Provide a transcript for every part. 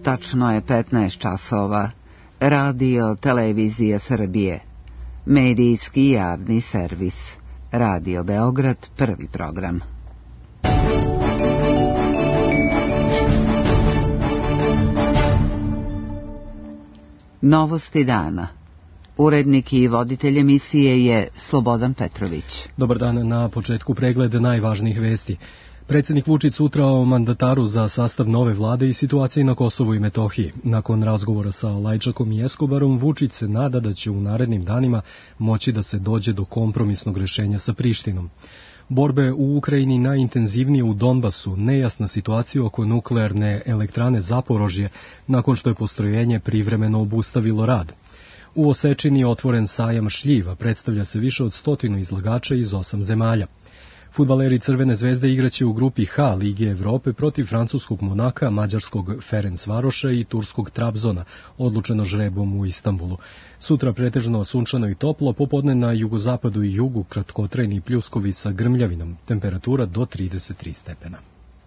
Tačno je 15 časova. Radio Televizija Srbije. Medijski javni servis. Radio Beograd, prvi program. Novosti dana. Urednik i voditelj emisije je Slobodan Petrović. Dobar dan, na početku pregled najvažnijih vesti. Predsjednik Vučić sutra o mandataru za sastav nove vlade i situaciji na Kosovu i Metohiji. Nakon razgovora sa Lajčakom i Eskobarom, Vučić se nada da će u narednim danima moći da se dođe do kompromisnog rješenja sa Prištinom. Borbe u Ukrajini najintenzivnije u Donbasu, nejasna situacija oko nuklearne elektrane Zaporožje, nakon što je postrojenje privremeno obustavilo rad. U Osečini je otvoren sajam šljiva, predstavlja se više od 100 izlagača iz 8 zemalja. Fudbaleri Crvene zvezde igraće u grupi H Lige Evrope protiv francuskog Monaka, mađarskog Ferencvaroša i turskog Trabzona, odlučeno žrebom u Istanbulu. Sutra pretežno sunčano i toplo, popodne na jugozapadu i jugu kratkotrajni pljuskovi sa grmljavinom, temperatura do 33 stepena.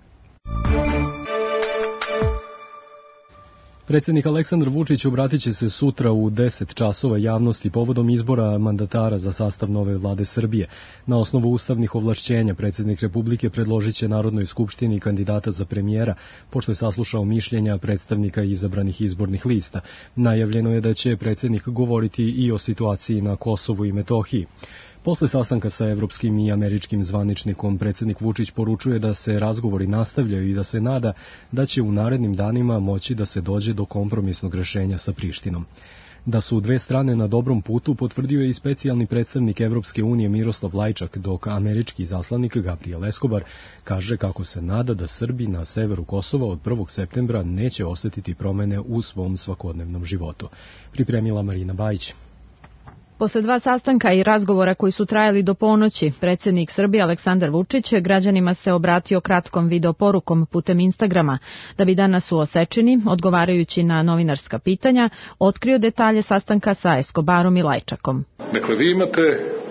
Predsjednik Aleksandar Vučić obratit će se sutra u 10 časova javnosti povodom izbora mandatara za sastav nove vlade Srbije. Na osnovu ustavnih ovlašćenja predsjednik Republike predložit će Narodnoj skupštini kandidata za premijera, pošto je saslušao mišljenja predstavnika izabranih izbornih lista. Najavljeno je da će predsjednik govoriti i o situaciji na Kosovu i Metohiji. Posle sastanka sa evropskim i američkim zvaničnikom, predsjednik Vučić poručuje da se razgovori nastavljaju i da se nada da će u narednim danima moći da se dođe do kompromisnog rješenja sa Prištinom. Da su dve strane na dobrom putu potvrdio je i specijalni predstavnik Evropske unije Miroslav Lajčak, dok američki izaslanik Gabriel Eskobar kaže kako se nada da Srbi na severu Kosova od 1. septembra neće osjetiti promene u svom svakodnevnom životu. Pripremila Marina Bajić. Posle 2 sastanka i razgovora koji su trajali do ponoći, predsjednik Srbije Aleksandar Vučić građanima se obratio kratkom videoporukom putem Instagrama, da bi danas u Osečini, odgovarajući na novinarska pitanja, otkrio detalje sastanka sa Eskobarom i Lajčakom. Dakle, vi imate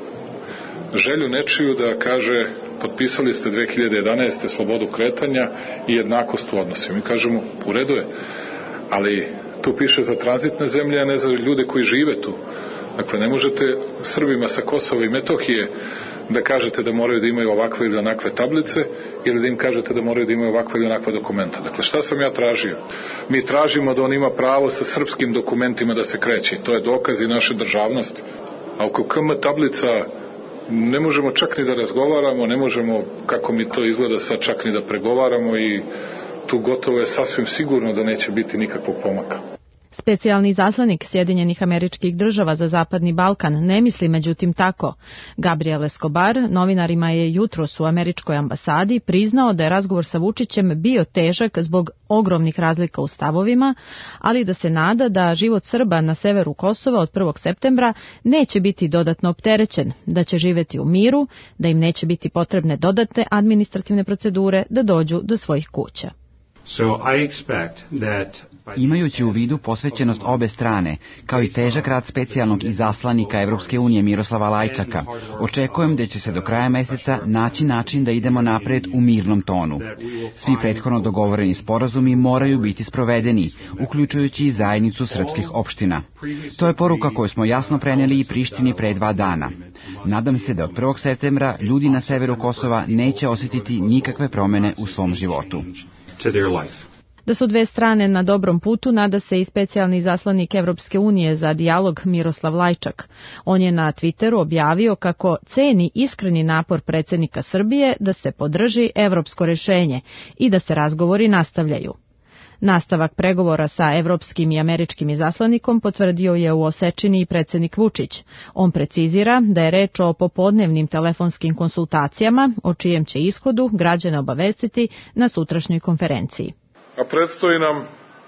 želju nečiju da kaže, potpisali ste 2011. slobodu kretanja i jednakost u odnosima. Mi kažemo, u redu je, ali tu piše za tranzitne zemlje, a ne za ljude koji žive tu. Dakle, ne možete Srbima sa Kosova i Metohije da kažete da moraju da imaju ovakve ili onakve tablice ili da im kažete da moraju da imaju ovakve ili onakve dokumenta. Dakle, šta sam ja tražio? Mi tražimo da on ima pravo sa srpskim dokumentima da se kreće. To je dokaz i naše državnosti. A oko KM tablica ne možemo čak ni da razgovaramo, ne možemo, kako mi to izgleda sad, čak ni da pregovaramo i tu gotovo je sasvim sigurno da neće biti nikakvog pomaka. Specijalni izaslanik Sjedinjenih Američkih Država za Zapadni Balkan ne misli međutim tako. Gabriel Eskobar novinarima je jutros u američkoj ambasadi priznao da je razgovor sa Vučićem bio težak zbog ogromnih razlika u stavovima, ali da se nada da život Srba na severu Kosova od 1. septembra neće biti dodatno opterećen, da će živeti u miru, da im neće biti potrebne dodatne administrativne procedure da dođu do svojih kuća. Imajući u vidu posvećenost obe strane, kao i težak rad specijalnog izaslanika Evropske unije Miroslava Lajčaka, očekujem da će se do kraja meseca naći način da idemo napred u mirnom tonu. Svi prethodno dogovoreni sporazumi moraju biti sprovedeni, uključujući i zajednicu srpskih opština. To je poruka koju smo jasno preneli i Prištini pre 2 dana. Nadam se da od 1. septembra ljudi na severu Kosova neće osjetiti nikakve promene u svom životu. Da su dve strane na dobrom putu, nada se i specijalni izaslanik Evropske unije za dijalog Miroslav Lajčak. On je na Twitteru objavio kako ceni iskreni napor predsjednika Srbije da se podrži evropsko rješenje i da se razgovori nastavljaju. Nastavak pregovora sa evropskim i američkim izaslanikom potvrdio je u Osečini i predsjednik Vučić. On precizira da je reč o popodnevnim telefonskim konsultacijama, o čijem će ishodu građane obavestiti na sutrašnjoj konferenciji. A predstoji nam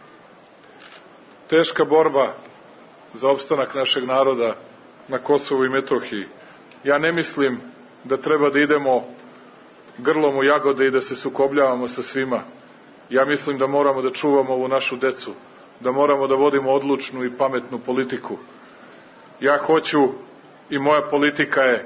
teška borba za opstanak našeg naroda na Kosovu i Metohiji. Ja ne mislim da treba da idemo grlom u jagode i da se sukobljavamo sa svima. Ja mislim da moramo da čuvamo ovu našu decu, da moramo da vodimo odlučnu i pametnu politiku. Ja hoću i moja politika je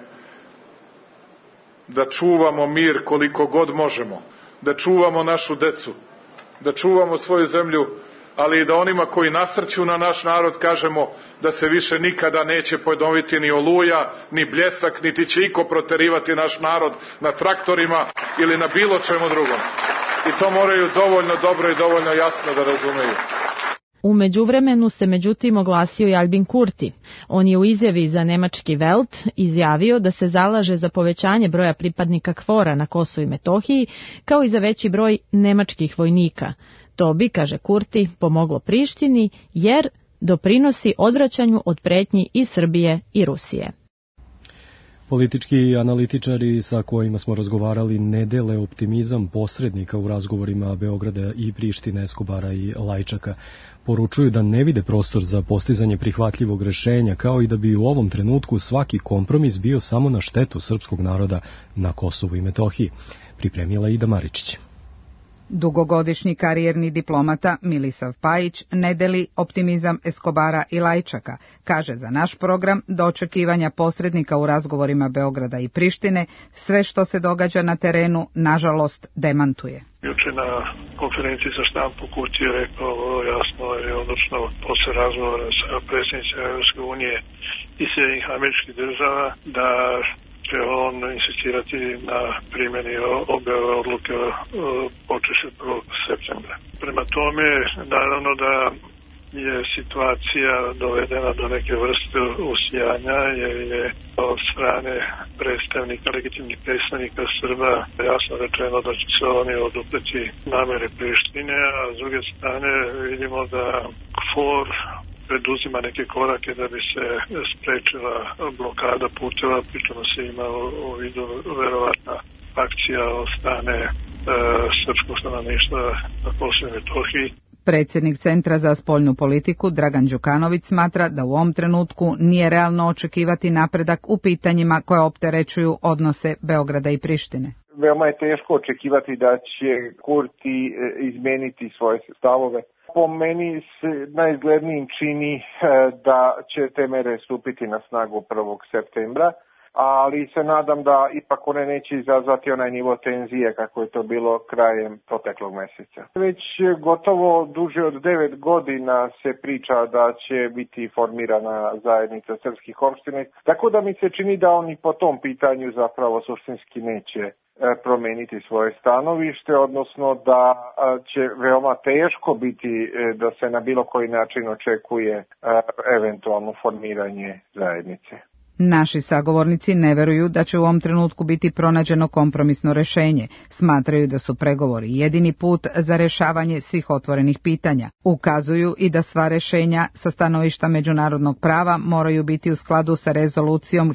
da čuvamo mir koliko god možemo, da čuvamo našu decu, da čuvamo svoju zemlju, ali i da onima koji nasrću na naš narod kažemo da se više nikada neće ponoviti ni Oluja, ni Bljesak, niti će iko proterivati naš narod na traktorima ili na bilo čemu drugom. I to moraju dovoljno dobro i dovoljno jasno da razumeju. U međuvremenu se međutim oglasio i Albin Kurti. On je u izjavi za nemački Welt izjavio da se zalaže za povećanje broja pripadnika KFOR-a na Kosovu i Metohiji, kao i za veći broj nemačkih vojnika. To bi, kaže Kurti, pomoglo Prištini jer doprinosi odvraćanju od pretnji i Srbije i Rusije. Politički analitičari sa kojima smo razgovarali ne dele optimizam posrednika u razgovorima Beograda i Prištine, Eskobara i Lajčaka. Poručuju da ne vide prostor za postizanje prihvatljivog rešenja, kao i da bi u ovom trenutku svaki kompromis bio samo na štetu srpskog naroda na Kosovu i Metohiji. Pripremila Ida Maričić. Dugogodišnji karijerni diplomata Milisav Pajić ne deli optimizam Eskobara i Lajčaka. Kaže za naš program do očekivanja posrednika u razgovorima Beograda i Prištine, sve što se događa na terenu, nažalost, demantuje. Juče na konferenciji za štampu Kurti je rekao jasno i odlučno posle razgovora sa predsjednicima Evropske unije i Sjedinjenih Američkih Država da će on insistirati na primjeni obe odluke počeši 1. septembra. Prema tome, naravno da je situacija dovedena do neke vrste usijanja, jer je od strane legitimnih predstavnika Srba jasno rečeno da će se oni odupreti namere Prištine, a s druge strane vidimo da KFOR preduzima neke korake da bi se sprečila blokada puteva, pričamo se ima u vidu verovatna akcija od strane srpskog stanovništva na Kosovu i Metohiji. Predsjednik Centra za spoljnu politiku Dragan Đukanović smatra da u ovom trenutku nije realno očekivati napredak u pitanjima koje opterećuju odnose Beograda i Prištine. Veoma je teško očekivati da će Kurti izmeniti svoje stavove. Po meni se najizglednijim čini da će te mere stupiti na snagu 1. septembra, ali se nadam da ipak one neće izazvati onaj nivo tenzije kako je to bilo krajem proteklog meseca. Već gotovo duže od 9 godina se priča da će biti formirana zajednica srpskih opština, tako da mi se čini da oni po tom pitanju zapravo suštinski neće promeniti svoje stanovište, odnosno da će veoma teško biti da se na bilo koji način očekuje eventualno formiranje zajednice. Naši sagovornici ne veruju da će u ovom trenutku biti pronađeno kompromisno rešenje. Smatraju da su pregovori jedini put za rešavanje svih otvorenih pitanja. Ukazuju i da sva rešenja sa stanovišta međunarodnog prava moraju biti u skladu sa rezolucijom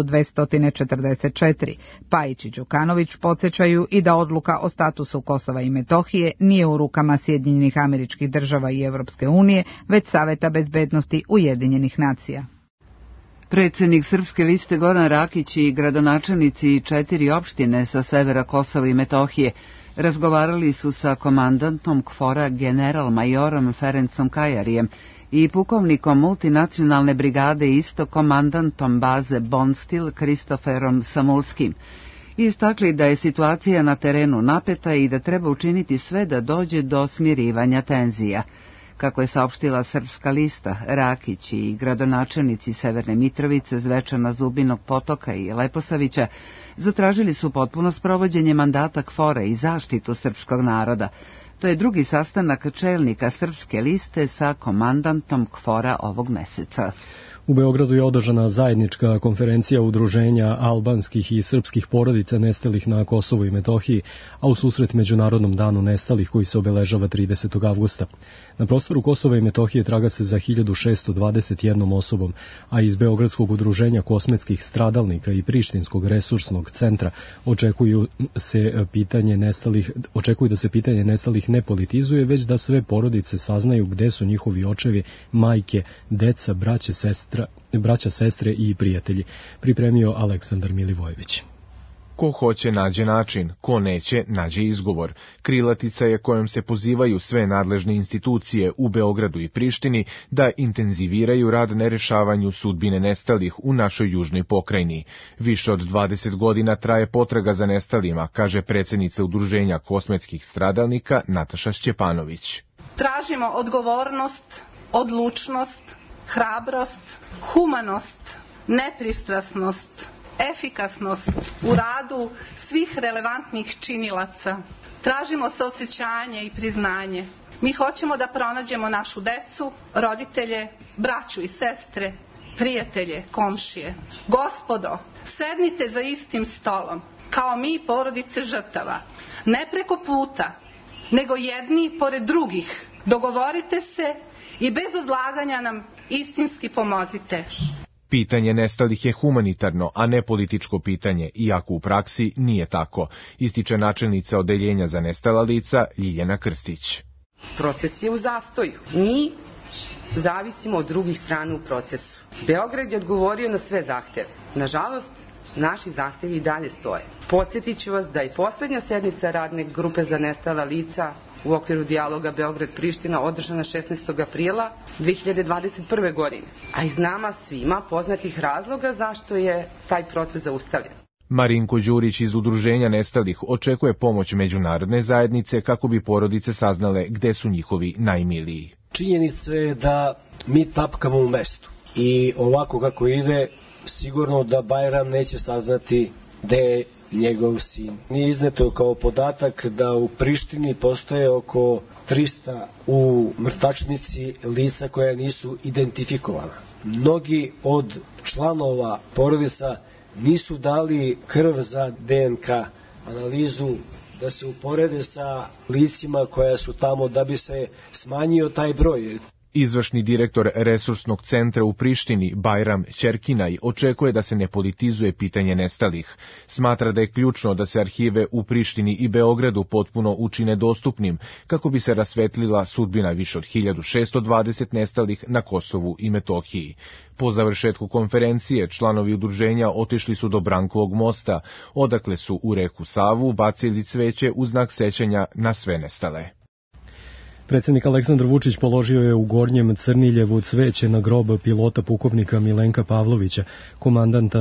1244. Pajić i Đukanović podsjećaju i da odluka o statusu Kosova i Metohije nije u rukama Sjedinjenih Američkih Država i Evropske unije, već Saveta bezbednosti Ujedinjenih nacija. Predsjednik Srpske liste Goran Rakić i gradonačelnici 4 opštine sa severa Kosova i Metohije razgovarali su sa komandantom KFOR-a general-majorom Ferencom Kajarijem i pukovnikom multinacionalne brigade isto komandantom baze Bonstil Kristoferom Samulskim. Istakli da je situacija na terenu napeta i da treba učiniti sve da dođe do smirivanja tenzija. Kako je saopštila Srpska lista, Rakić i gradonačelnici Severne Mitrovice, Zvečana, Zubinog Potoka i Leposavića zatražili su potpuno sprovođenje mandata KFOR-a i zaštitu srpskog naroda. To je drugi sastanak čelnika Srpske liste sa komandantom KFOR-a ovog meseca. U Beogradu je održana zajednička konferencija udruženja albanskih i srpskih porodica nestalih na Kosovu i Metohiji, a u susret Međunarodnom danu nestalih koji se obeležava 30. avgusta. Na prostoru Kosova i Metohije traga se za 1621 osobom, a iz Beogradskog udruženja kosmetskih stradalnika i Prištinskog resursnog centra očekuju da se pitanje nestalih ne politizuje, već da sve porodice saznaju gde su njihovi očevi, majke, deca, braća, sestre i prijatelji. Pripremio Aleksandar Milivojević. Ko hoće nađe način, ko neće nađe izgovor. Krilatica je kojom se pozivaju sve nadležne institucije u Beogradu i Prištini da intenziviraju rad na rešavanju sudbine nestalih u našoj južnoj pokrajini. Više od 20 godina traje potraga za nestalima, kaže predsjednica udruženja kosmetskih stradalnika Nataša Šćepanović. Tražimo odgovornost, odlučnost, hrabrost, humanost, nepristrasnost, efikasnost u radu svih relevantnih činilaca. Tražimo saosećanje i priznanje. Mi hoćemo da pronađemo našu decu, roditelje, braću i sestre, prijatelje, komšije. Gospodo, sednite za istim stolom, kao mi porodice žrtava. Ne preko puta, nego jedni pored drugih. Dogovorite se i bez odlaganja nam istinski pomozite. Pitanje nestalih je humanitarno, a ne političko pitanje, iako u praksi nije tako, ističe načelnica Odeljenja za nestala lica Ljiljana Krstić. Proces je u zastoju. Mi zavisimo od drugih strana u procesu. Beograd je odgovorio na sve zahteve. Nažalost, naši zahtevi i dalje stoje. Podsjetit ću vas da je poslednja sednica radne grupe za nestala lica u okviru dijaloga Beograd-Priština održana 16. aprila 2021. godine, a iz nama svima poznatih razloga zašto je taj proces zaustavljen. Marinko Đurić iz Udruženja nestalih očekuje pomoć međunarodne zajednice kako bi porodice saznale gde su njihovi najmiliji. Činjenica je da mi tapkamo u mestu i ovako kako ide, sigurno da Bajram neće saznati gde je njegov sin. Nije izneto kao podatak da u Prištini postoje oko 300 u mrtvačnici lica koja nisu identifikovana. Mnogi od članova porodica nisu dali krv za DNK analizu da se uporede sa licima koja su tamo da bi se smanjio taj broj. Izvršni direktor resursnog centra u Prištini, Bajram Ćerkinaj, očekuje da se ne politizuje pitanje nestalih. Smatra da je ključno da se arhive u Prištini i Beogradu potpuno učine dostupnim, kako bi se rasvetlila sudbina više od 1620 nestalih na Kosovu i Metohiji. Po završetku konferencije, članovi udruženja otišli su do Brankovog mosta, odakle su u reku Savu bacili cveće u znak sećanja na sve nestale. Predsjednik Aleksandar Vučić položio je u Gornjem Crniljevu cveće na grob pilota pukovnika Milenka Pavlovića, komandanta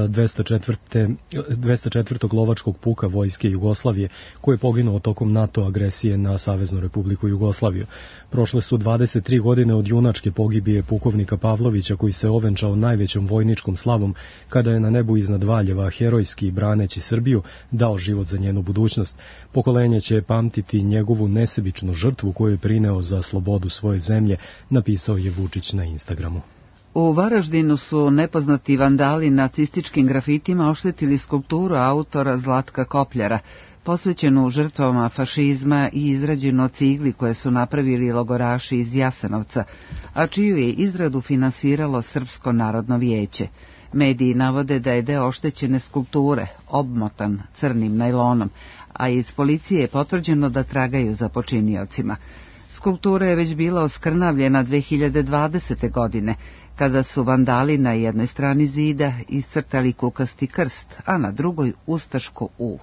204. lovačkog puka Vojske Jugoslavije, koji je poginuo tokom NATO agresije na Saveznu Republiku Jugoslaviju. Prošle su 23 godine od junačke pogibije pukovnika Pavlovića, koji se ovenčao najvećom vojničkom slavom kada je na nebu iznad Valjeva herojski braneći Srbiju dao život za njenu budućnost. Pokolenje će pamtiti njegovu nesebičnu žrtvu koju je prineo za slobodu svoje zemlje, napisao je Vučić na Instagramu. U Varaždinu su nepoznati vandali nacističkim grafitima oštetili skulpturu autora Zlatka Kopljara, posvećenu žrtvama fašizma i izrađenu od cigli koje su napravili logoraši iz Jasenovca, a čiju je izradu finansiralo Srpsko narodno vijeće. Mediji navode da je deo oštećene skulpture obmotan crnim najlonom, a iz policije je potvrđeno da tragaju za počiniocima. Skulptura je već bila oskrnavljena 2020. godine, kada su vandali na jednoj strani zida iscrtali kukasti krst, a na drugoj ustaško U.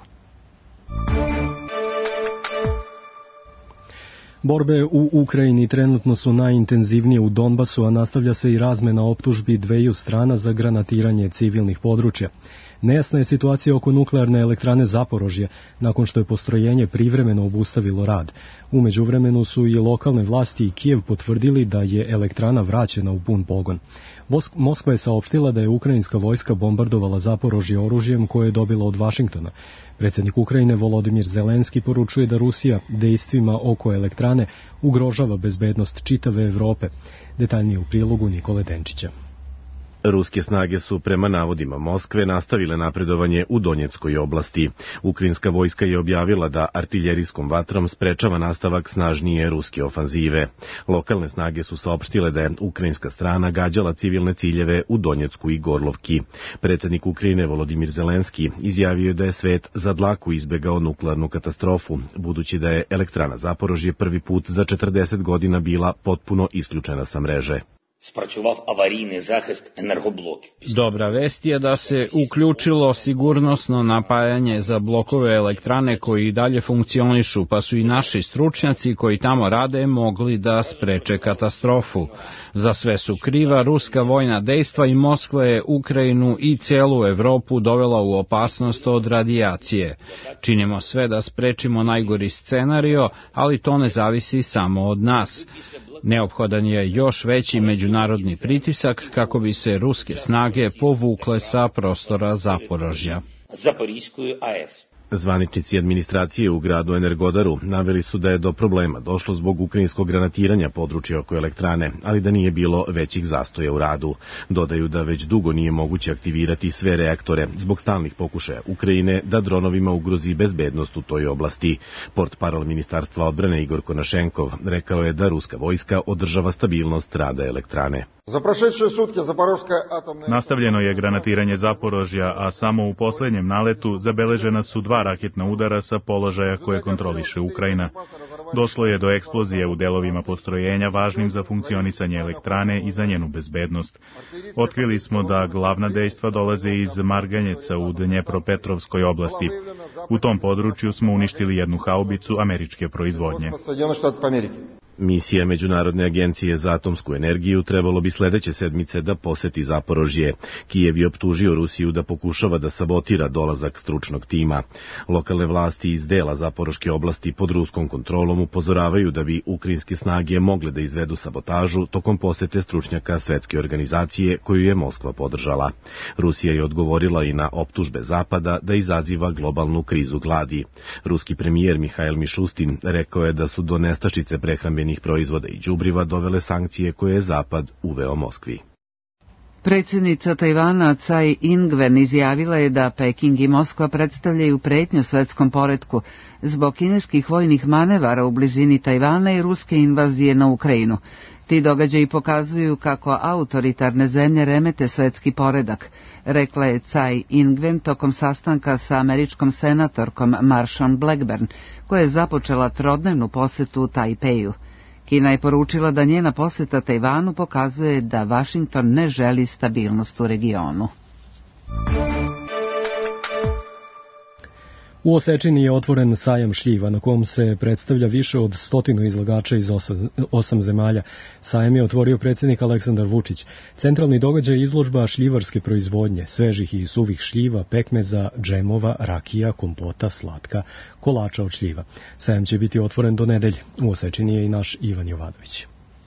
Borbe u Ukrajini trenutno su najintenzivnije u Donbasu, a nastavlja se i razmena optužbi dveju strana za granatiranje civilnih područja. Nejasna je situacija oko nuklearne elektrane Zaporožje, nakon što je postrojenje privremeno obustavilo rad. U međuvremenu su i lokalne vlasti i Kijev potvrdili da je elektrana vraćena u pun pogon. Moskva je saopštila da je ukrajinska vojska bombardovala Zaporožje oružjem koje je dobila od Vašingtona. Predsjednik Ukrajine Volodimir Zelenski poručuje da Rusija dejstvima oko elektrane ugrožava bezbednost čitave Evrope. Detaljnije u prilogu Nikole Denčića. Ruske snage su prema navodima Moskve nastavile napredovanje u Donjeckoj oblasti. Ukrajinska vojska je objavila da artiljerijskom vatrom sprečava nastavak snažnije ruske ofanzive. Lokalne snage su saopštile da je ukrajinska strana gađala civilne ciljeve u Donjecku i Gorlovki. Predsjednik Ukrajine Volodimir Zelenski izjavio je da je svet za dlaku izbegao nuklearnu katastrofu, budući da je elektrana Zaporožje prvi put za 40 godina bila potpuno isključena sa mreže. спрацював аварійний захист енергоблоків. Dobra vest je da se uključilo sigurnosno napajanje za blokove elektrane koji i dalje funkcionišu, pa su i naši stručnjaci koji tamo rade mogli da spreče katastrofu. Za sve su kriva ruska vojna dejstva i Moskva je Ukrajinu i celu Evropu dovela u opasnost od radijacije. Činimo sve da sprečimo najgori scenario, ali to ne zavisi samo od nas. Neophodan je još veći međunarodni pritisak kako bi se ruske snage povukle sa prostora Zaporožja. Запорізької АЕС. Zvaničnici administracije u gradu Energodaru naveli su da je do problema došlo zbog ukrajinskog granatiranja područja oko elektrane, ali da nije bilo većih zastoja u radu. Dodaju da već dugo nije moguće aktivirati sve reaktore zbog stalnih pokušaja Ukrajine da dronovima ugrozi bezbednost u toj oblasti. Portparol Ministarstva odbrane Igor Konašenkov rekao je da ruska vojska održava stabilnost rada elektrane. Nastavljeno je granatiranje Zaporožja, a samo u poslednjem naletu zabeležena su 2 raketna udara sa položaja koje kontroliše Ukrajina. Došlo je do eksplozije u delovima postrojenja važnim za funkcionisanje elektrane i za njenu bezbednost. Otkrili smo da glavna dejstva dolaze iz Marganjeca u Dnjepropetrovskoj oblasti. U tom području smo uništili jednu haubicu američke proizvodnje. Misija Međunarodne agencije za atomsku energiju trebalo bi sledeće sedmice da poseti Zaporožje. Kijev je optužio Rusiju da pokušava da sabotira dolazak stručnog tima. Lokalne vlasti iz dela Zaporoške oblasti pod ruskom kontrolom upozoravaju da bi ukrajinske snage mogle da izvedu sabotažu tokom posete stručnjaka svetske organizacije koju je Moskva podržala. Rusija je odgovorila i na optužbe Zapada da izaziva globalnu krizu gladi. Ruski premijer Mihail Mišustin rekao je da su do nestašice prehrambenih proizvoda i đubriva dovele sankcije koje je Zapad uveo Moskvi. Predsjednica Tajvana Tsai Ing-wen izjavila je da Peking i Moskva predstavljaju pretnju svetskom poretku zbog kineskih vojnih manevara u blizini Tajvana i ruske invazije na Ukrajinu. Ti događaji pokazuju kako autoritarne zemlje remete svetski poredak, rekla je Tsai Ing-wen tokom sastanka sa američkom senatorkom Marshawn Blackburn, koja je započela trodnevnu posetu Tajpeju. Kina je poručila da njena poseta Tajvanu pokazuje da Vašington ne želi stabilnost u regionu. U Osečini je otvoren sajam šljiva na kom se predstavlja više od 100 izlagača iz 8 zemalja. Sajam je otvorio predsjednik Aleksandar Vučić. Centralni događaj je izložba šljivarske proizvodnje, svežih i suvih šljiva, pekmeza, džemova, rakija, kompota, slatka, kolača od šljiva. Sajam će biti otvoren do nedelje. U Osečini je i naš Ivan Jovanović.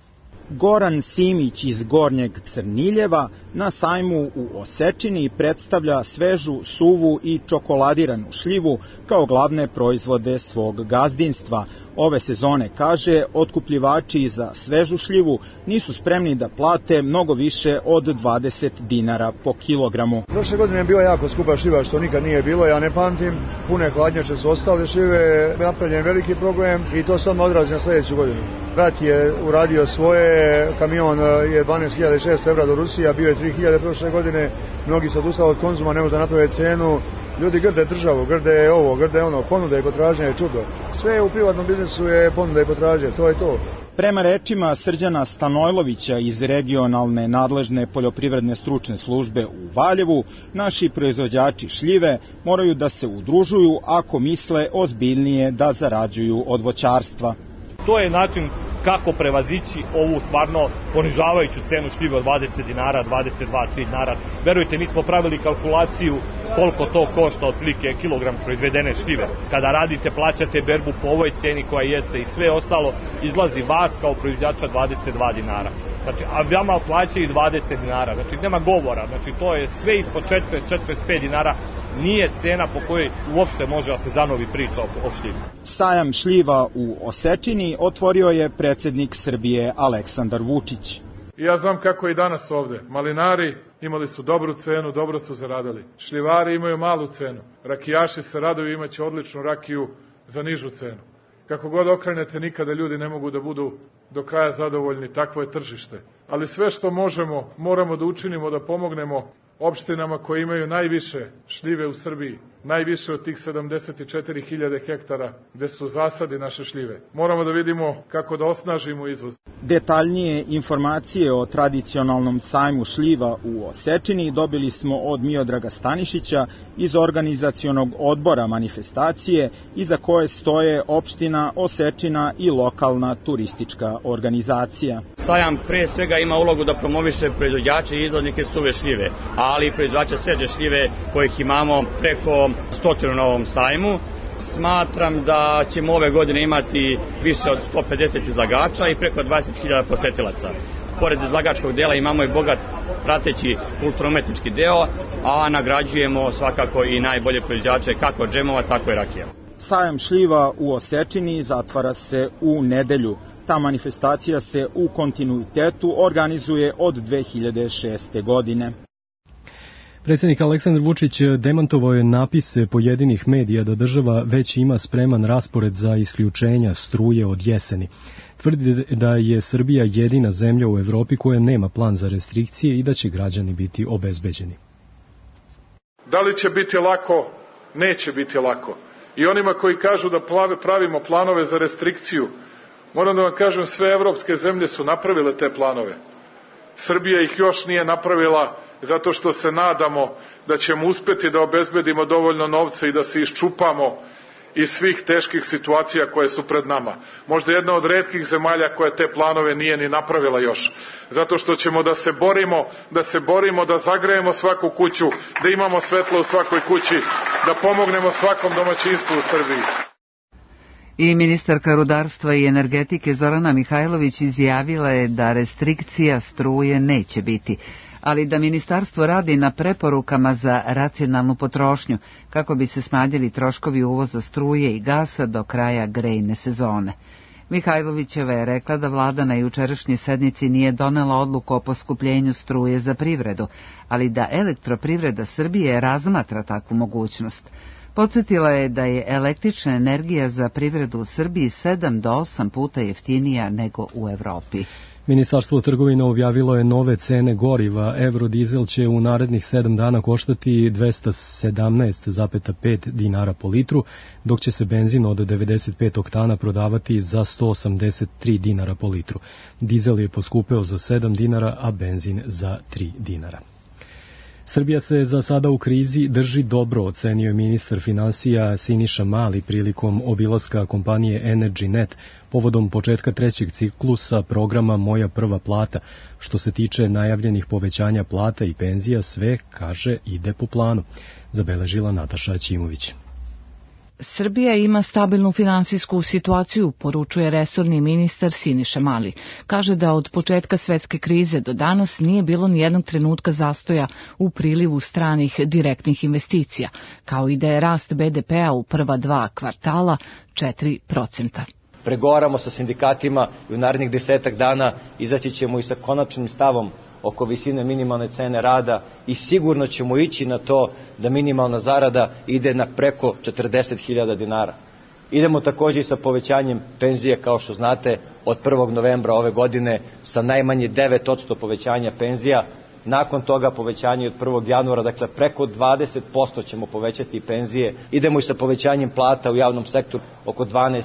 Goran Simić iz Gornjeg Crniljeva na sajmu u Osečini predstavlja svežu, suvu i čokoladiranu šljivu kao glavne proizvode svog gazdinstva. Ove sezone, kaže, otkupljivači za svežu šljivu nisu spremni da plate mnogo više od 20 dinara po kilogramu. Prošle godine je bila jako skupa šljiva, što nikad nije bilo, ja ne pamtim. Pune hladnjače su ostale šljive, napravljen veliki problem i to se odmah odrazi na sljedeću godinu. Rat je uradio svoje, kamion je 12.600 evra do Rusije, a bio je 3.000 prošle godine, mnogi su odustali od konzuma, ne možda naprave cenu. Ljudi grde državu, grde ovo, grde ono, ponuda i potražnja je čudo. Sve u privatnom biznisu je ponuda i potražnja, to je to. Prema rečima Srđana Stanojlovića iz regionalne nadležne poljoprivredne stručne službe u Valjevu, naši proizvođači šljive moraju da se udružuju ako misle ozbiljnije da zarađuju od voćarstva. To je način kako prevazići ovu stvarno ponižavajuću cenu šljive od 20 dinara, 22-3 dinara. Verujte, mi smo pravili kalkulaciju koliko to košta otprilike kilogram proizvedene šljive. Kada radite, plaćate berbu po ovoj ceni koja jeste i sve ostalo, izlazi vas kao proizvođača 22 dinara. Znači, a vama plaćaju 20 dinara, znači nema govora, znači to je sve ispod 40-45 dinara, nije cena po kojoj uopšte može da se zanovi priča o šljivi. Sajam šljiva u Osečini otvorio je predsjednik Srbije Aleksandar Vučić. Ja znam kako je i danas ovde. Malinari imali su dobru cenu, dobro su zaradili. Šljivari imaju malu cenu. Rakijaši se raduju, imaće odličnu rakiju za nižu cenu. Kako god okrenete, nikada ljudi ne mogu da budu do kraja zadovoljni, takvo je tržište. Ali sve što možemo, moramo da učinimo da pomognemo opštinama koje imaju najviše šljive u Srbiji. najviše od tih 74.000 hektara gde su zasadi naše šljive. Moramo da vidimo kako da osnažimo izvoz. Detaljnije informacije o tradicionalnom sajmu šljiva u Osečini dobili smo od Miodraga Stanišića iz organizacionog odbora manifestacije iza koje stoje opština Osečina i lokalna turistička organizacija. Sajam pre svega ima ulogu da promoviše proizvođače i izvoznike suve šljive, ali i proizvođače sveže šljive kojih imamo preko 100 na ovom sajmu. Smatram da ćemo ove godine imati više od 150 izlagača i preko 20.000 posetilaca. Pored izlagačkog dela imamo i bogat prateći kulturno-umetnički deo, a nagrađujemo svakako i najbolje proizvođače kako džemova, tako i rakija. Sajam šljiva u Osečini zatvara se u nedelju. Ta manifestacija se u kontinuitetu organizuje od 2006. godine. Predsjednik Aleksandar Vučić demantovao je napise pojedinih medija da država već ima spreman raspored za isključenja struje od jeseni. Tvrdi da je Srbija jedina zemlja u Evropi koja nema plan za restrikcije i da će građani biti obezbeđeni. Da li će biti lako? Neće biti lako. I onima koji kažu da pravimo planove za restrikciju, moram da vam kažem, sve evropske zemlje su napravile te planove. Srbija ih još nije napravila zato što se nadamo da ćemo uspeti da obezbedimo dovoljno novca i da se iščupamo iz svih teških situacija koje su pred nama. Možda jedna od retkih zemalja koja te planove nije ni napravila još. Zato što ćemo da se borimo, da zagrejemo svaku kuću, da imamo svetlo u svakoj kući, da pomognemo svakom domaćinstvu u Srbiji. I ministarka rudarstva i energetike Zorana Mihajlović izjavila je da restrikcija struje neće biti, ali da ministarstvo radi na preporukama za racionalnu potrošnju kako bi se smanjili troškovi uvoza struje i gasa do kraja grejne sezone. Mihajlovićeva je rekla da vlada na jučerašnjoj sednici nije donela odluku o poskupljenju struje za privredu, ali da Elektroprivreda Srbije razmatra takvu mogućnost. Podsjetila je da je električna energija za privredu u Srbiji 7 do 8 puta jeftinija nego u Evropi. Ministarstvo trgovine objavilo je nove cene goriva. Eurodizel će u narednih 7 dana koštati 217,5 dinara po litru, dok će se benzin od 95 oktana prodavati za 183 dinara po litru. Dizel je poskupeo za 7 dinara, a benzin za 3 dinara. Srbija se za sada u krizi drži dobro, ocenio je ministar finansija Siniša Mali prilikom obilaska kompanije EnergyNet povodom početka trećeg ciklusa programa Moja prva plata. Što se tiče najavljenih povećanja plata i penzija, sve, kaže, ide po planu, zabeležila Nataša Ćimović. Srbija ima stabilnu finansijsku situaciju, poručuje resorni ministar Siniša Mali. Kaže da od početka svetske krize do danas nije bilo nijednog trenutka zastoja u prilivu stranih direktnih investicija, kao i da je rast BDP-a u prva 2 kvartala 4%. Pregovaramo sa sindikatima i u narednih 10 dana izaći ćemo i sa konačnim stavom oko visine minimalne cene rada i sigurno ćemo ići na to da minimalna zarada ide na preko 40.000 dinara. Idemo takođe i sa povećanjem penzije, kao što znate, od 1. novembra ove godine sa najmanje 9% povećanja penzija. Nakon toga povećanje od 1. januara, dakle preko 20% ćemo povećati penzije. Idemo i sa povećanjem plata u javnom sektoru oko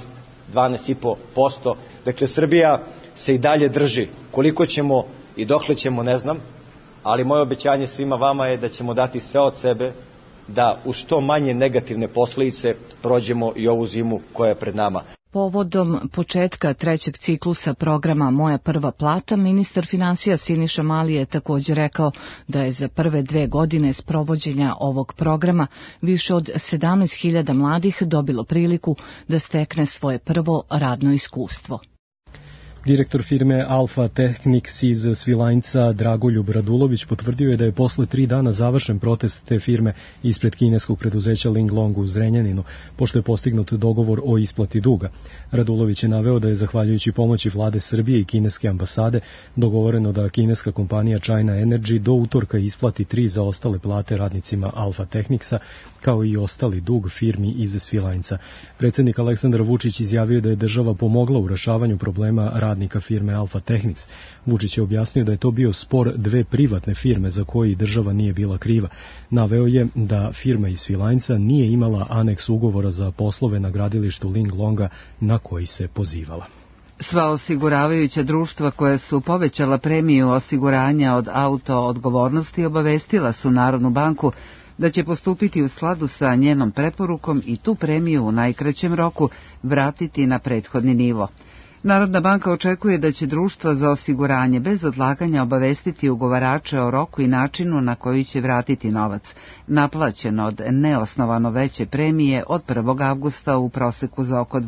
12,5%. Dakle, Srbija se i dalje drži. Koliko ćemo i dokle ćemo, ne znam, ali moje obećanje svima vama je da ćemo dati sve od sebe da u što manje negativne posledice prođemo i ovu zimu koja je pred nama. Povodom početka trećeg ciklusa programa Moja prva plata, ministar finansija Siniša Mali je također rekao da je za prve 2 godine sprovođenja ovog programa više od 17.000 mladih dobilo priliku da stekne svoje prvo radno iskustvo. Direktor firme Alfa Technics iz Svilajnca Dragoljub Radulović potvrdio je da je posle 3 dana završen protest te firme ispred kineskog preduzeća Linglong u Zrenjaninu, pošto je postignut dogovor o isplati duga. Radulović je naveo da je zahvaljujući pomoći vlade Srbije i kineske ambasade dogovoreno da kineska kompanija China Energy do utorka isplati 3 zaostale plate radnicima Alfa Technicsa, kao i ostali dug firmi iz Svilajnca. Predsjednik Aleksandar Vučić izjavio da je država pomogla u rešavanju problema radnika radnika firme Alfa Technics. Vučić je objasnio da je to bio spor dve privatne firme za koji država nije bila kriva. Naveo je da firma iz Svilajnca nije imala aneks ugovora za poslove na gradilištu Linglonga na koji se pozivala. Sva osiguravajuća društva koja su povećala premiju osiguranja od auto odgovornosti obavestila su Narodnu banku da će postupiti u skladu sa njenom preporukom i tu premiju u najkraćem roku vratiti na prethodni nivo. Narodna banka očekuje da će društva za osiguranje bez odlaganja obavestiti ugovarače o roku i načinu na koji će vratiti novac, naplaćen od neosnovano veće premije od 1. avgusta u proseku za oko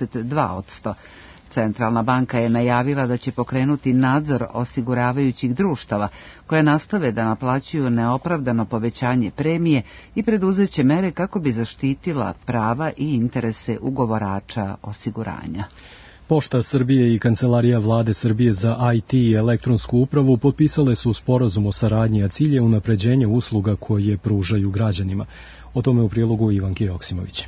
22%. Centralna banka je najavila da će pokrenuti nadzor osiguravajućih društava koje nastave da naplaćuju neopravdano povećanje premije i preduzeće mere kako bi zaštitila prava i interese ugovarača osiguranja. Pošta Srbije i Kancelarija Vlade Srbije za IT i elektronsku upravu potpisale su sporazum o saradnji, a cilj je unapređenje usluga koje pružaju građanima. O tome u prilogu Ivanke Joksimović.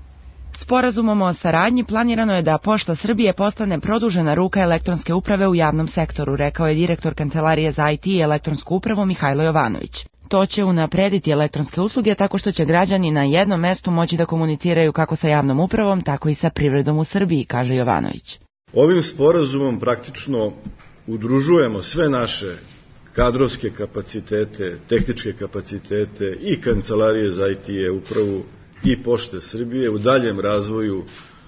Sporazumom o saradnji planirano je da Pošta Srbije postane produžena ruka elektronske uprave u javnom sektoru, rekao je direktor Kancelarije za IT i elektronsku upravu Mihajlo Jovanović. To će unaprediti elektronske usluge tako što će građani na jednom mestu moći da komuniciraju kako sa javnom upravom, tako i sa privredom u Srbiji, kaže Jovanović. Ovim sporazumom praktično udružujemo sve naše kadrovske kapacitete, tehničke kapacitete i Kancelarije za IT i upravu i Pošte Srbije u daljem razvoju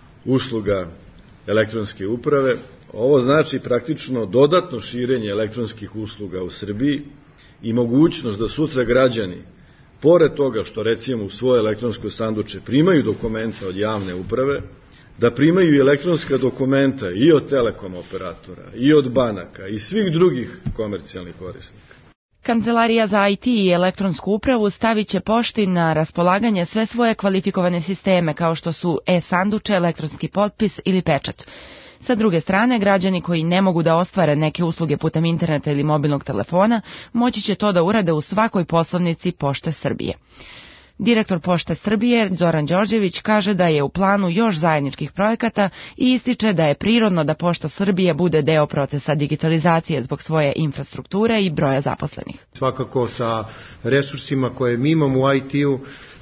usluga elektronske uprave. Ovo znači praktično dodatno širenje elektronskih usluga u Srbiji i mogućnost da sutra građani, pored toga što recimo u svoje elektronsko sanduče primaju dokumenta od javne uprave, da primaju i elektronska dokumenta i od telekom operatora, i od banaka, i svih drugih komercijalnih korisnika. Kancelarija za IT i elektronsku upravu stavit će pošti na raspolaganje sve svoje kvalifikovane sisteme kao što su e-sanduče, elektronski potpis ili pečat. Sa druge strane, građani koji ne mogu da ostvare neke usluge putem interneta ili mobilnog telefona, moći će to da urade u svakoj poslovnici Pošte Srbije. Direktor Pošte Srbije, Zoran Đorđević, kaže da je u planu još zajedničkih projekata i ističe da je prirodno da Pošta Srbije bude deo procesa digitalizacije zbog svoje infrastrukture i broja zaposlenih. Svakako sa resursima koje mi imamo u IT-u,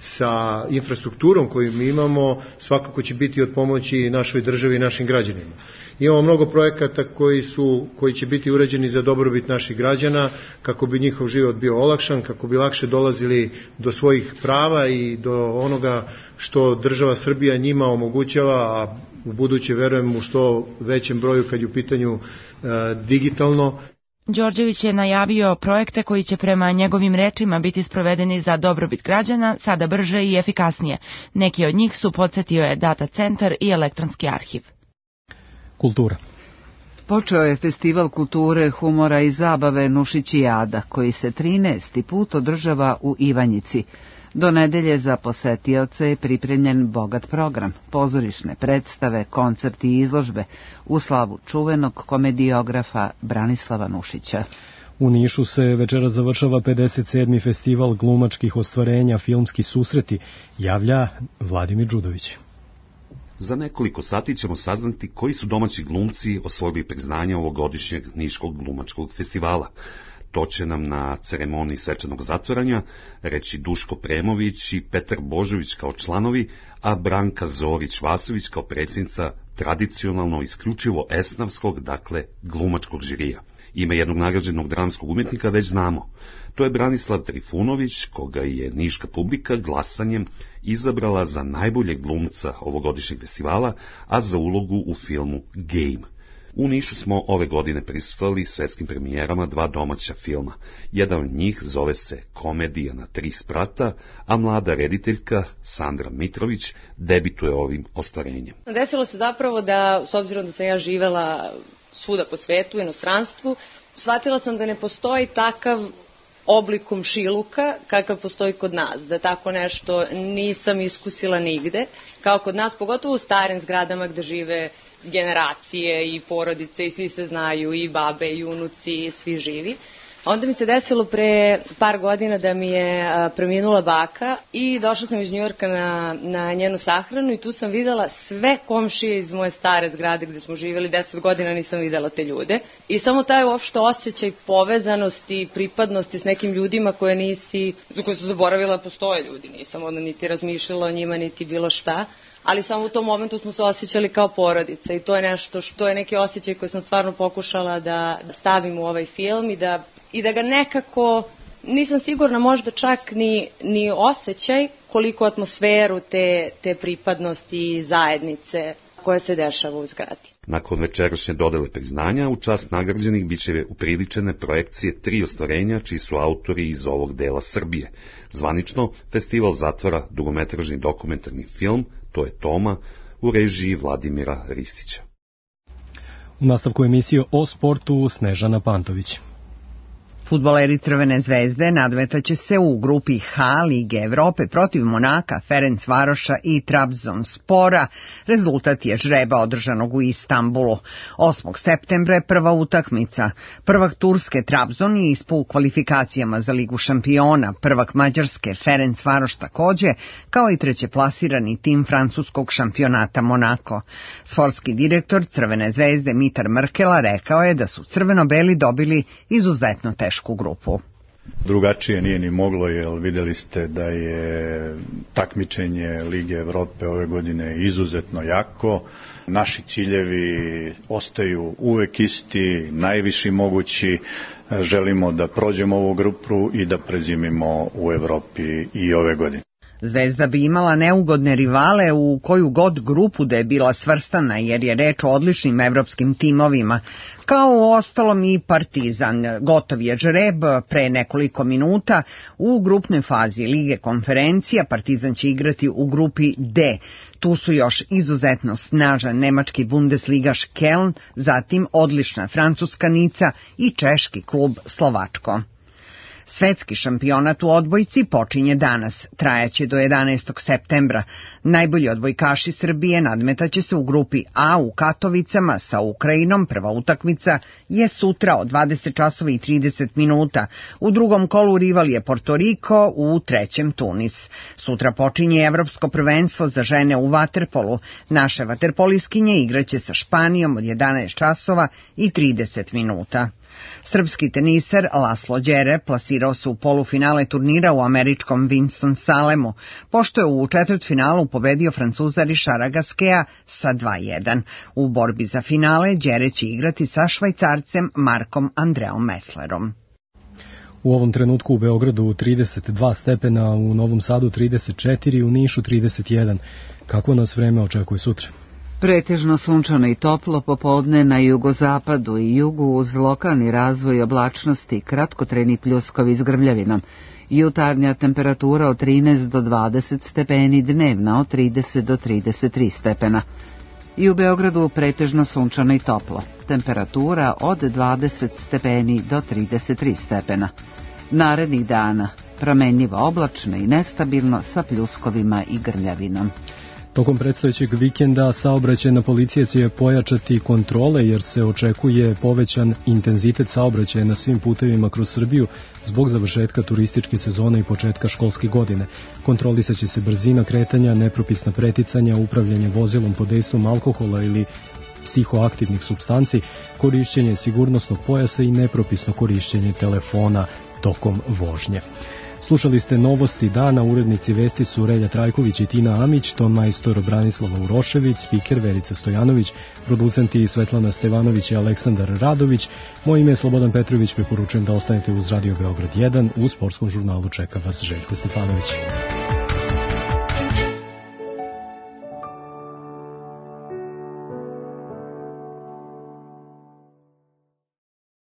sa infrastrukturom koju mi imamo, svakako će biti od pomoći našoj državi i našim građanima. Imamo mnogo projekata koji će biti urađeni za dobrobit naših građana, kako bi njihov život bio olakšan, kako bi lakše dolazili do svojih prava i do onoga što država Srbija njima omogućava, a u buduće verujem u što većem broju kad je u pitanju digitalno. Đorđević je najavio projekte koji će prema njegovim rečima biti sprovedeni za dobrobit građana, sada brže i efikasnije. Neki od njih su, podsjetio je, data centar i elektronski arhiv. Kultura. Počeo je festival kulture, humora i zabave Nušićijada, koji se 13. put održava u Ivanjici. Do nedelje za posetioce je pripremljen bogat program, pozorišne predstave, koncerti i izložbe u slavu čuvenog komediografa Branislava Nušića. U Nišu se večeras završava 57. festival glumačkih ostvarenja Filmski susreti, javlja Vladimir Đudović. Za nekoliko sati ćemo saznati koji su domaći glumci osvojili priznanje ovogodišnjeg Niškog glumačkog festivala. To će nam na ceremoniji svečanog zatvaranja reći Duško Premović i Petar Božović kao članovi, a Branka Zorić-Vasović kao predsjednica tradicionalno isključivo esnavskog, dakle glumačkog žirija. Ime jednog nagrađenog dramskog umjetnika već znamo. To je Branislav Trifunović, koga je niška publika glasanjem izabrala za najboljeg glumca ovogodišnjeg festivala, a za ulogu u filmu Game. U Nišu smo ove godine prisustvovali svetskim premijerama 2 domaća filma. Jedan od njih zove se Komedija na 3 sprata, a mlada rediteljka Sandra Mitrović debituje ovim ostvarenjem. Desilo se zapravo da, s obzirom da sam ja živela svuda po svetu, inostranstvu, shvatila sam da ne postoji takav oblik komšiluka kakav postoji kod nas, da tako nešto nisam iskusila nigde, kao kod nas, pogotovo u starim zgradama gde žive generacije i porodice i svi se znaju, i babe i unuci, i svi živi. Onda mi se desilo pre par godina da mi je preminula baka i došla sam iz Njujorka na njenu sahranu i tu sam videla sve komšije iz moje stare zgrade gde smo živjeli 10 godina, nisam videla te ljude. I samo taj uopšte osjećaj povezanosti, pripadnosti s nekim ljudima koje su zaboravila postoje ljudi. Nisam onda niti razmišljala o njima, niti bilo šta. Ali samo u tom momentu smo se osjećali kao porodica i to je nešto što je neki osjećaj koji sam stvarno pokušala da stavim u ovaj film i da ga nekako, nisam sigurna možda čak ni osjećaj koliko atmosferu te pripadnosti i zajednice koja se dešava u zgradi. Nakon večerašnje dodele priznanja, u čast nagrađenih biće upriličene projekcije 3 ostvarenja čiji su autori iz ovog dela Srbije. Zvanično, festival zatvara dugometražni dokumentarni film To je Toma u režiji Vladimira Ristića. U nastavku emisije o sportu Snežana Pantović. Fudbaleri Crvene zvezde nadmetaće se u grupi H Lige Evrope protiv Monaka, Ferencvaroša i Trabzonspora. Rezultat je žreba održanog u Istanbulu. 8. septembra je prva utakmica. Prvak Turske Trabzon je ispao u kvalifikacijama za Ligu šampiona. Prvak Mađarske Ferencvaroš takođe, kao i treće plasirani tim francuskog šampionata Monako. Sportski direktor Crvene zvezde Mitar Mrkela rekao je da su crveno-beli dobili izuzetno tešku grupu. Drugačije nije ni moglo, jer videli ste da je takmičenje Lige Evrope ove godine izuzetno jako. Naši ciljevi ostaju uvek isti, najviši mogući. Želimo da prođemo ovu grupu i da prezimimo u Evropi i ove godine. Zvezda bi imala neugodne rivale u koju god grupu da je bila svrstana, jer je reč o odličnim evropskim timovima. Kao u ostalom i Partizan. Gotov je žreb pre nekoliko minuta. U grupnoj fazi Lige konferencija Partizan će igrati u grupi D. Tu su još izuzetno snažan nemački Bundesligaš Keln, zatim odlična francuska Nica i češki klub Slovačko. Svetski šampionat u odbojci počinje danas, trajaće do 11. septembra. Najbolji odbojkaši Srbije nadmetaće se u grupi A u Katovicama sa Ukrajinom. Prva utakmica je sutra od 20:30. U drugom kolu rival je Porto Riko, u trećem Tunis. Sutra počinje Evropsko prvenstvo za žene u vaterpolu. Naše vaterpoliskinje igraće sa Španijom od 11:30. Srpski teniser Laslo Đere plasirao se u polufinale turnira u američkom Winston-Salemu, pošto je u četvrtfinalu pobedio Francuza Richarda Gasqueta sa 2:1. U borbi za finale Đere će igrati sa Švajcarcem Markom Andreom Messlerom. U ovom trenutku u Beogradu 32 stepena, u Novom Sadu 34, u Nišu 31. Kako nas vreme očekuje sutra? Pretežno sunčano i toplo popodne na jugozapadu i jugu uz lokalni razvoj oblačnosti, kratkotrajni pljuskovi s grmljavinom. Jutarnja temperatura od 13 do 20 stepeni, dnevna od 30 do 33 stepena. I u Beogradu pretežno sunčano i toplo. Temperatura od 20 stepeni do 33 stepena. Narednih dana promenljivo oblačno i nestabilno sa pljuskovima i grmljavinom. Tokom predstojećeg vikenda saobraćajna policija će pojačati kontrole jer se očekuje povećan intenzitet saobraćaja na svim putevima kroz Srbiju zbog završetka turističke sezone i početka školske godine. Kontrolisaće se brzina kretanja, nepropisna preticanja, upravljanje vozilom pod dejstvom alkohola ili psihoaktivnih supstanci, korišćenje sigurnosnog pojasa i nepropisno korišćenje telefona tokom vožnje. Slušali ste novosti dana, urednici vesti su Relja Trajković i Tina Amić, ton majstor Branislava Urošević, spiker Verica Stojanović, producenti Svetlana Stevanović i Aleksandar Radović. Moje ime je Slobodan Petrović, preporučujem da ostanete uz Radio Beograd 1, u sportskom žurnalu čeka vas Željko Stefanović.